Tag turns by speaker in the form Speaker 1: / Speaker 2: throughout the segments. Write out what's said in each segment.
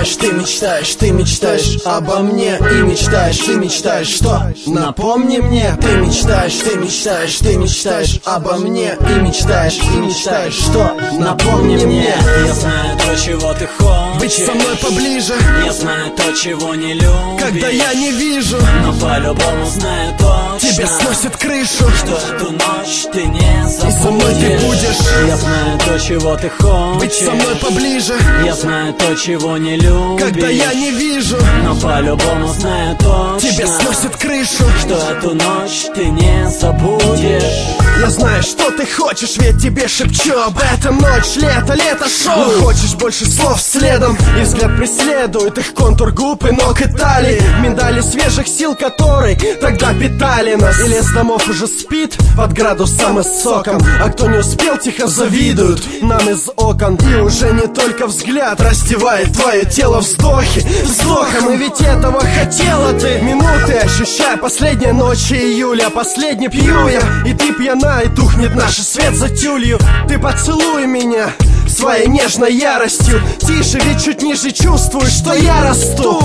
Speaker 1: мечтаешь обо мне и мечтаешь, ты мечтаешь, что? Напомни мне, ты мечтаешь обо мне и мечтаешь, что? Напомни мне.
Speaker 2: Я знаю то, чего ты хочешь,
Speaker 1: быть со мной поближе.
Speaker 2: Я знаю то, чего не любишь,
Speaker 1: когда я не вижу,
Speaker 2: но по-любому знаю точно,
Speaker 1: тебе сносит крышу,
Speaker 2: что эту ночь ты не забудешь.
Speaker 1: И со мной ты будешь.
Speaker 2: Я знаю то, чего ты хочешь,
Speaker 1: быть со мной поближе.
Speaker 2: Я знаю то, чего не любишь,
Speaker 1: когда я не вижу,
Speaker 2: но по-любому знаю точно,
Speaker 1: тебе сносит крышу,
Speaker 2: что эту ночь ты не забудешь.
Speaker 1: Я знаю, что ты хочешь, ведь тебе шепчу об этом. Ночь, лето, шоу. Хочешь больше слов следом, и взгляд преследует их контур губ и ног и талии. Миндали свежих сил, которые тогда питали нас. И лес домов уже спит под градусом и соком, а кто не успел, тихо завидуют нам из окон. И уже не только взгляд раздевает твое тело вздохом. И ведь этого хотела ты. Минуты ощущая последние ночи июля, последний пью я, и ты пьяна, и тухнет наш свет за тюлью. Ты поцелуй меня своей нежной яростью. Тише, ведь чуть ниже чувствую, что я расту.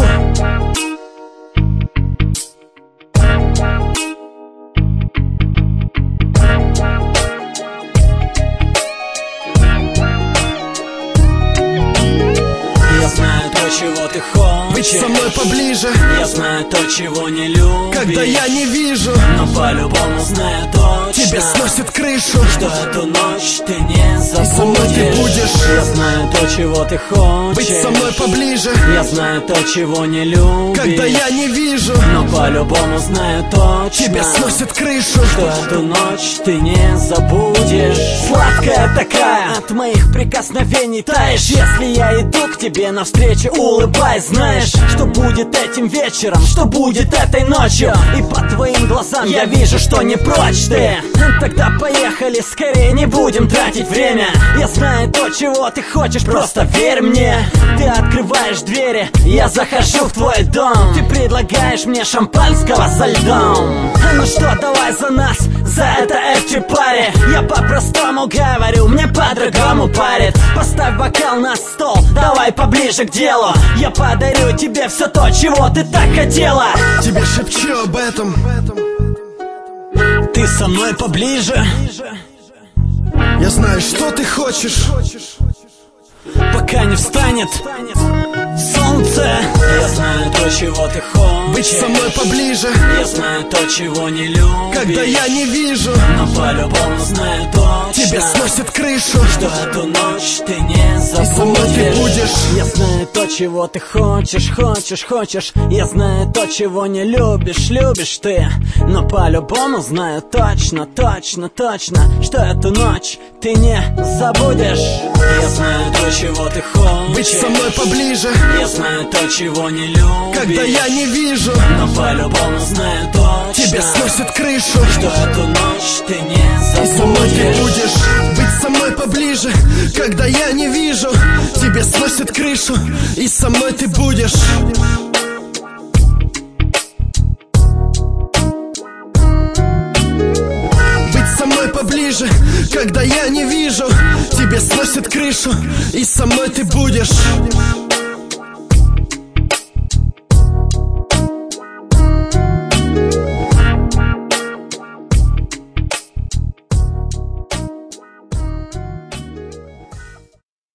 Speaker 2: Я знаю то, чего ты хочешь,
Speaker 1: быть со мной поближе.
Speaker 2: Я знаю то, чего не любишь,
Speaker 1: когда я не вижу,
Speaker 2: но по-любому знаю точно,
Speaker 1: тебе сносит крышу,
Speaker 2: что эту ночь ты не забудешь.
Speaker 1: И со мной ты будешь.
Speaker 2: Я знаю то, чего ты хочешь,
Speaker 1: быть со мной поближе.
Speaker 2: Я знаю то, чего не любишь,
Speaker 1: когда я не вижу,
Speaker 2: но по-любому знаю точно,
Speaker 1: тебе сносит крышу,
Speaker 2: что эту ночь ты не забудешь. Сладкая такая, от моих прикосновений таешь. Если я иду к тебе навстречу, улыбай. Знаешь, что будет этим вечером, что будет этой ночью. И по твоим глазам я вижу, что не прочь ты. Тогда поехали, скорее, не будем тратить время. Я знаю то, чего ты хочешь, просто верь мне. Ты открываешь двери, я захожу в твой дом. Ты предлагаешь мне шампанского со льдом. Ну что, давай за нас, за это эфчи-пари. Я по-простому говорю, мне по-другому парит. Поставь бокал на стол, давай поближе к делу. Я подарю тебе все то, чего ты так хотела.
Speaker 1: тебе шепчу об этом.
Speaker 2: Ты со мной поближе.
Speaker 1: Я знаю, что ты хочешь,
Speaker 2: пока не встанет солнце. Я знаю то, чего ты хочешь,
Speaker 1: быть со мной поближе.
Speaker 2: Я знаю то, чего не любишь,
Speaker 1: когда я не вижу,
Speaker 2: но по-любому знаю точно,
Speaker 1: тебе сносит крышу,
Speaker 2: что эту ночь ты не забудешь.
Speaker 1: И со мной ты будешь.
Speaker 2: Я знаю то, чего ты хочешь. Я знаю то, чего не любишь ты, но по-любому знаю точно, что эту ночь ты не забудешь. Я знаю то, чего ты хочешь,
Speaker 1: быть со мной поближе.
Speaker 2: Я знаю то, чего не любишь,
Speaker 1: когда я не вижу,
Speaker 2: но по-любому знаю точно,
Speaker 1: тебе сносит крышу,
Speaker 2: что эту ночь ты не забудешь.
Speaker 1: И со мной ты будешь. Быть со мной поближе, когда я не вижу, тебе сносит крышу, и со мной ты будешь. Быть со мной поближе, когда я не вижу, тебе сносит крышу, и со мной ты будешь.